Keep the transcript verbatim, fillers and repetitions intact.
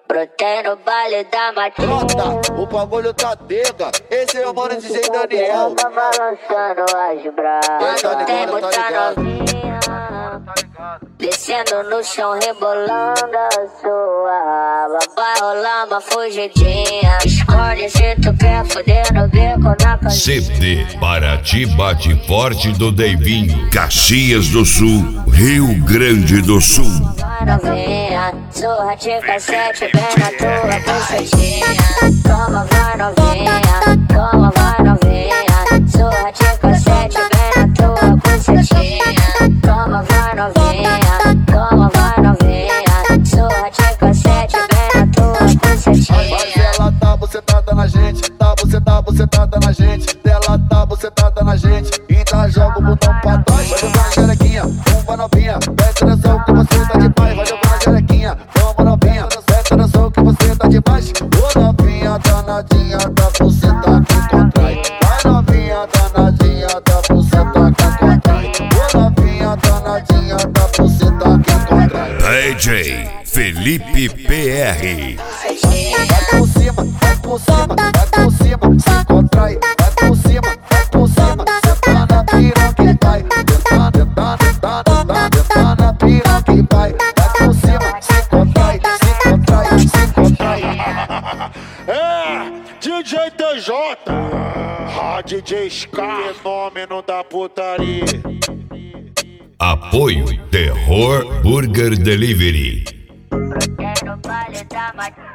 Brotei no baile da matinha. Nota, o bagulho tá tega. Esse é o mano D J Daniel. Tá balançando as bravas. Tá ligado, Tem tá muita ligado. novinha descendo no chão, rebolando a sua raba. Vai rolar uma fugidinha. Escolhe se tu quer foder no beco na casinha. C D Paraty Bate Forte do Deivinho, Caxias do Sul, Rio Grande do Sul. Vai novinha, surra de cassete bem na tua bucetinha. Toma, vai novinha, toma, vai novinha. Surra de cassete bem na tua bucetinha. Toma, vai novinha, toma, vai novinha. Surra de cassete bem na tua bucetinha. Mas ela tá bucetada na gente, tá bucetada, bucetada na gente. Ela tá bucetada na gente, então joga o botão pra trás. Vai jogar na xerequinha, vamos novinha. Presta atenção que você tá demais. Vai jogar na xerequinha, vamos novinha. Presta atenção que você tá demais. Ô novinha danadinha da buceta que contrai. Vai novinha danadinha da buceta que contrai. Ô novinha danadinha da buceta que contrai. D J Felipe P R. Vai por cima, vai por cima, vai por cima, se contrai. Vai por cima, vai por cima, senta na piroca que vai. Tenta, tenta, tenta, tenta, tenta na piroca que vai. Vai por cima, se contrai, se contrai, se contrai. É, D J T J, ah, D J Scar, fenômeno da putaria. Apoio Terror Burger Delivery. Brotei no baile da matinha.